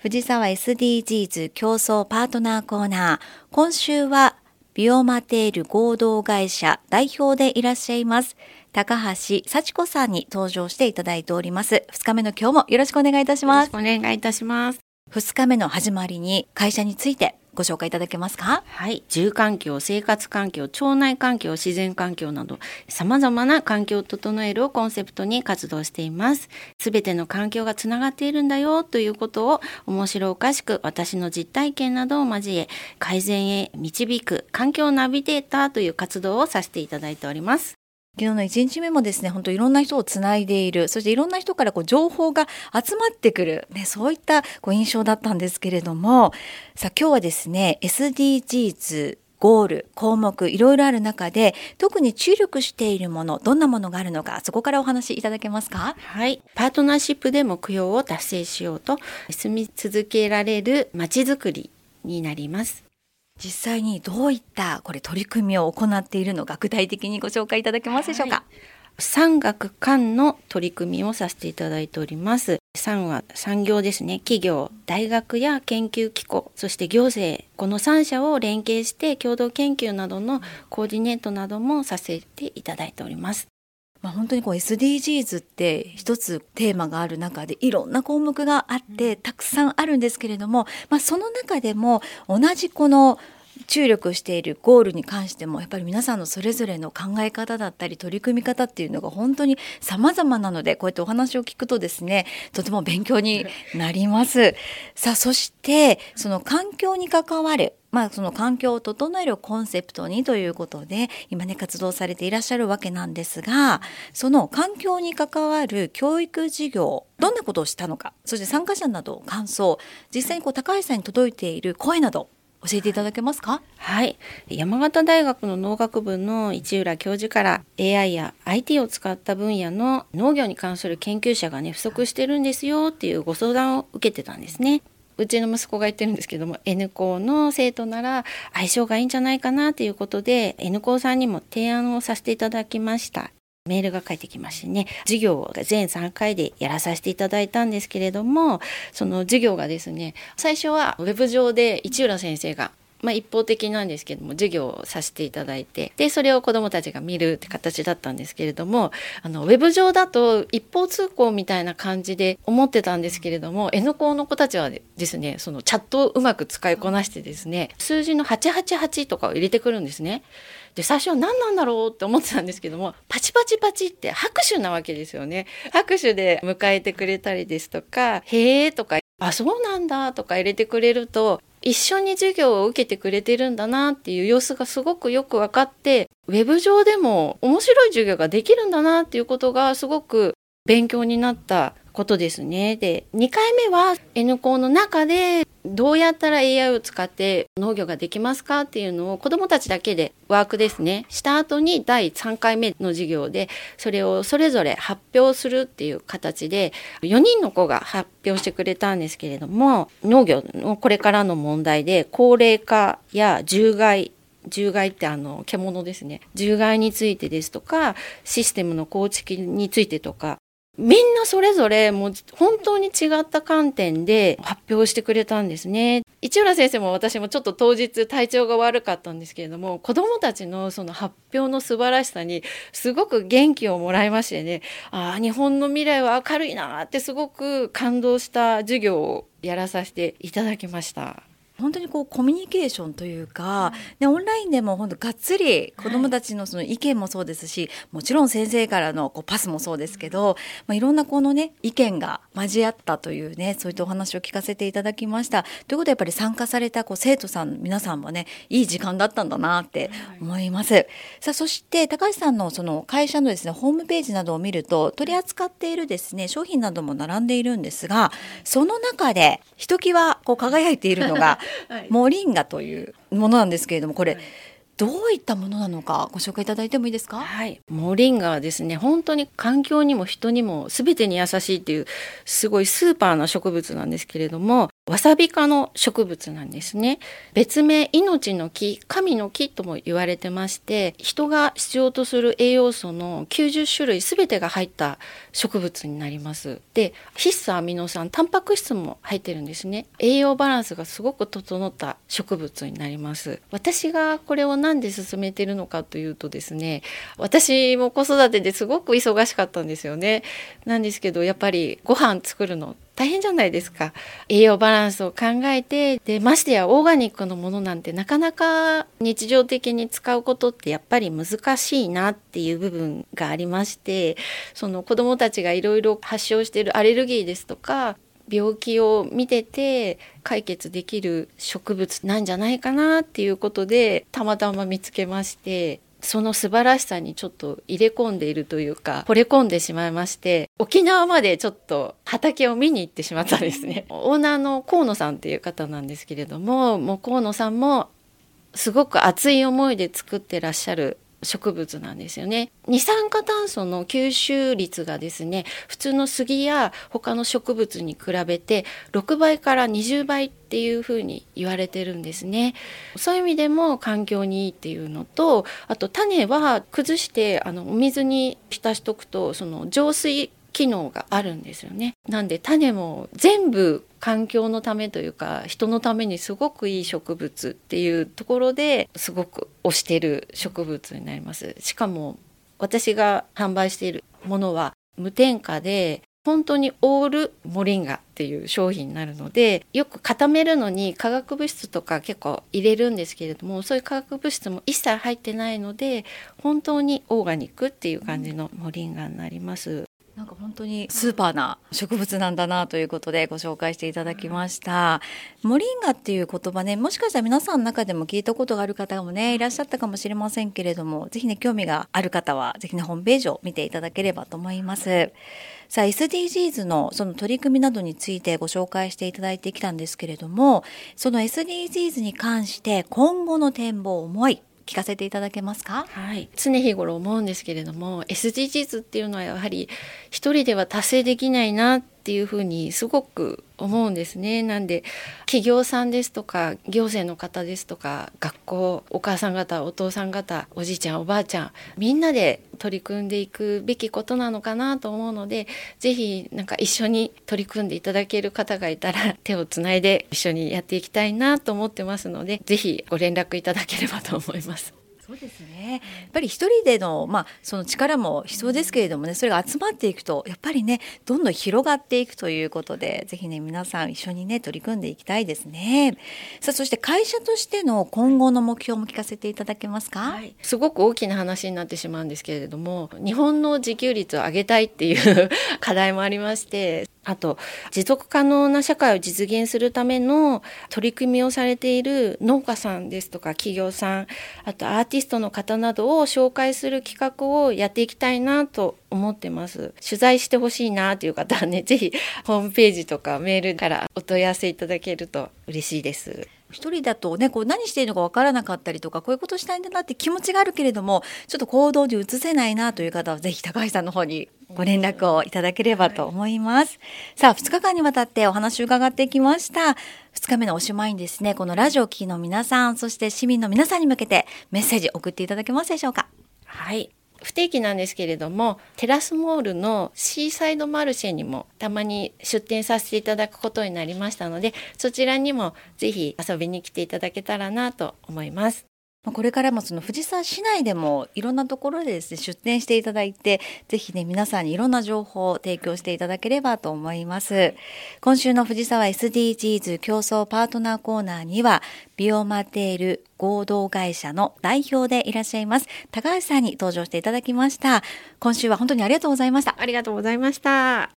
藤沢 SDGs 競争パートナーコーナー。今週はビオマテール合同会社代表でいらっしゃいます高橋幸子さんに登場していただいております。2日目の今日もよろしくお願いいたします。 よろしくお願いいたします。 2日目の始まりに会社についてご紹介いただけますか？ はい、住環境、生活環境、腸内環境、自然環境など様々な環境を整えるをコンセプトに活動しています。すべての環境がつながっているんだよということを面白おかしく私の実体験などを交え改善へ導く環境ナビゲーターという活動をさせていただいております。 昨日の1日目もですね、本当いろんな人をつないでいる、そしていろんな人から情報が集まってくる、そういった印象だったんですけれども、さあ今日はですね SDGs ゴール項目いろいろある中で特に注力しているもの、どんなものがあるのか、そこからお話しいただけますか？ はい、パートナーシップで目標を達成しようと住み続けられるまちづくりになります。 実際にどういった取り組みを行っているのか、具体的にご紹介いただけますでしょうか？ はい、産学官の取り組みをさせていただいております。産は産業ですね。企業、大学や研究機構、そして行政、この3社を連携して共同研究などのコーディネートなどもさせていただいております。 本当にSDGs って一つテーマがある中でいろんな項目があってたくさんあるんですけれども、その中でも同じ注力しているゴールに関してもやっぱり皆さんのそれぞれの考え方だったり取り組み方っていうのが本当に様々なので、こうやってお話を聞くとですね、とても勉強になります。さあそしてその環境に関わるその環境を整えるコンセプトにということで今ね活動されていらっしゃるわけなんですが、その環境に関わる教育事業、どんなことをしたのか、そして参加者など感想、実際に高橋さんに届いている声など教えていただけますか？ はい、山形大学の農学部の市浦教授から AI や IT を使った分野の農業に関する研究者が不足してるんですよっていうご相談を受けてたんですね。うちの息子が言ってるんですけども、 N 校の生徒なら相性がいいんじゃないかなということで N 校さんにも提案をさせていただきました。メールが返ってきましてね、授業を全3回でやらさせていただいたんですけれども、その授業がですね、最初はウェブ上で市浦先生が一方的なんですけども授業をさせていただいて、でそれを子どもたちが見るって形だったんですけれども、ウェブ上だと一方通行みたいな感じで思ってたんですけれども、N 校の子たちはですね、そのチャットをうまく使いこなしてですね、数字の888とかを入れてくるんですね。で最初は何なんだろうって思ってたんですけども、パチパチパチって拍手なわけですよね。拍手で迎えてくれたりですとか、へーとか、あそうなんだとか入れてくれると、一緒に授業を受けてくれてるんだなっていう様子がすごくよく分かって、ウェブ上でも面白い授業ができるんだなっていうことがすごく勉強になったことですね。で、2回目は N 校の中でどうやったら AI を使って農業ができますかっていうのを子どもたちだけでワークですねした後に第3回目の授業でそれをそれぞれ発表するっていう形で4人の子が発表してくれたんですけれども、農業のこれからの問題で高齢化や獣害って獣ですね、獣害についてですとかシステムの構築についてとか、みんなそれぞれもう本当に違った観点で発表してくれたんですね。市浦先生も私もちょっと当日体調が悪かったんですけれども、子どもたちのその発表の素晴らしさにすごく元気をもらいましてね、日本の未来は明るいなってすごく感動した授業をやらさせていただきました。 本当にコミュニケーションというか、オンラインでも本当がっつり子どもたちのその意見もそうですし、もちろん先生からのパスもそうですけど、いろんな意見が交わったというね、そういったお話を聞かせていただきました。ということでやっぱり参加された生徒さん皆さんもね、いい時間だったんだなって思います。さあそして高橋さんのその会社のですねホームページなどを見ると取り扱っているですね商品なども並んでいるんですが、その中でひときわ輝いているのがモリンガというものなんですけれども、これ、どういったものなのかご紹介いただいてもいいですか？ はい、モリンガはですね、本当に環境にも人にも全てに優しいっていうすごいスーパーな植物なんですけれども、 わさび科の植物なんですね。別名命の木、神の木とも言われてまして、人が必要とする栄養素の90種類すべてが入った植物になります。で、必須アミノ酸、タンパク質も入ってるんですね。栄養バランスがすごく整った植物になります。私がこれをなんで勧めてるのかというとですね、私も子育てですごく忙しかったんですよね。なんですけど、やっぱりご飯作るの大変じゃないですか。栄養バランスを考えて、でましてやオーガニックのものなんてなかなか日常的に使うことってやっぱり難しいなっていう部分がありまして、その子どもたちがいろいろ発症しているアレルギーですとか病気を見てて解決できる植物なんじゃないかなっていうことでたまたま見つけまして、その素晴らしさにちょっと入れ込んでいるというか惚れ込んでしまいまして、沖縄までちょっと畑を見に行ってしまったんですね。オーナーの河野さんっていう方なんですけれども、もう河野さんもすごく熱い思いで作ってらっしゃる植物なんですよね。二酸化炭素の吸収率がですね、普通の杉や他の植物に比べて6倍から20倍っていうふうに言われてるんですね。そういう意味でも環境にいいっていうのと、あと種は崩してお水に浸しとくとその浄水機能があるんですよね。なんで種も全部環境のためというか人のためにすごくいい植物っていうところですごく推している植物になります。しかも私が販売しているものは無添加で本当にオールモリンガっていう商品になるので、よく固めるのに化学物質とか結構入れるんですけれども、そういう化学物質も一切入ってないので本当にオーガニックっていう感じのモリンガになります。 なんか本当にスーパーな植物なんだなということでご紹介していただきました。モリンガっていう言葉ね、もしかしたら皆さんの中でも聞いたことがある方もねいらっしゃったかもしれませんけれども、ぜひね興味がある方はぜひねホームページを見ていただければと思います。さあ SDGs のその取り組みなどについてご紹介していただいてきたんですけれども、その SDGs に関して今後の展望思い聞かせていただけますか？ はい、常日頃思うんですけれども SDGs っていうのはやはり一人では達成できないなっていうふうにすごく思うんですね。なんで企業さんですとか行政の方ですとか学校、お母さん方お父さん方おじいちゃんおばあちゃんみんなで取り組んでいくべきことなのかなと思うので、ぜひなんか一緒に取り組んでいただける方がいたら手をつないで一緒にやっていきたいなと思ってますので、ぜひご連絡いただければと思います。 そうですね。やっぱり一人での、その力も必要ですけれどもね、それが集まっていくとやっぱりねどんどん広がっていくということで、ぜひね皆さん一緒にね取り組んでいきたいですね。さあそして会社としての今後の目標も聞かせていただけますか？ はい、すごく大きな話になってしまうんですけれども、日本の自給率を上げたいっていう課題もありまして、あと持続可能な社会を実現するための取り組みをされている農家さんですとか企業さん、あとアーティストの方などを紹介する企画をやっていきたいなと思ってます。取材してほしいなという方はね、ぜひホームページとかメールからお問い合わせいただけると嬉しいです。 一人だとねこう何していいのか分からなかったりとか、こういうことしたいんだなって気持ちがあるけれどもちょっと行動に移せないなという方はぜひ高橋さんの方にご連絡をいただければと思います。さあ2日間にわたってお話を伺ってきました。2日目のおしまいにですね、このラジオ聴きの皆さん、そして市民の皆さんに向けてメッセージ送っていただけますでしょうか？ はい、不定期なんですけれどもテラスモールのシーサイドマルシェにもたまに出店させていただくことになりましたので、そちらにもぜひ遊びに来ていただけたらなと思います。 これからもその藤沢市内でもいろんなところでですね出店していただいて、ぜひね皆さんにいろんな情報を提供していただければと思います。今週の藤沢 SDGs 競争パートナーコーナーにはビオマテール合同会社の代表でいらっしゃいます高橋さんに登場していただきました。今週は本当にありがとうございました。 ありがとうございました。